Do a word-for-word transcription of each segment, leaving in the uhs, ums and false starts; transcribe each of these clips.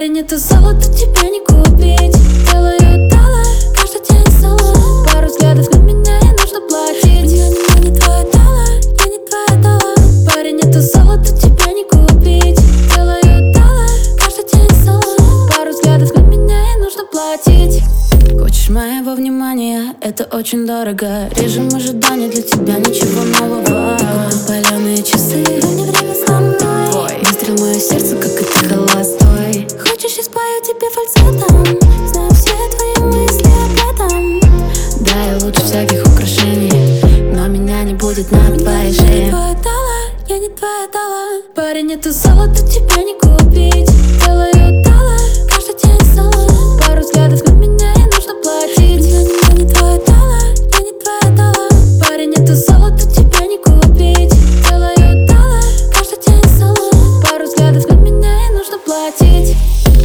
Парень, это золото, тебя не купить. Делаю дала, каждый день соло. Пару взглядов на меня и нужно платить. Я не, я не твоя дала, я не твоя дала. Парень, это золото, тебя не купить. Делаю дала, каждый день соло. Пару взглядов на меня и нужно платить. Хочешь моего внимания, это очень дорого. Режим ожидания, для тебя ничего нового. Паленые часы, но не время со мной. Выстрел в мое сердце, как это холостой. Хочешь, я спою тебе фальцетом? Знаю все твои мысли об этом. Да, я лучше всяких украшений, но меня не будет на твоей шее. Я не твоя дала, я не твоя дала. Парень, это золото, тебя не купить. Делаю дала, каждый день соло. Пару взглядов на меня и нужно платить. Я не, я не твоя дала, я не твоя дала. Парень, это золото, тебя не купить. Делаю дала, каждый день соло. Пару взглядов на меня и нужно платить.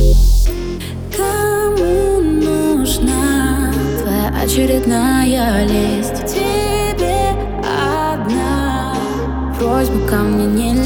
Кому нужна твоя очередная лесть? Тебе одна просьба ко мне не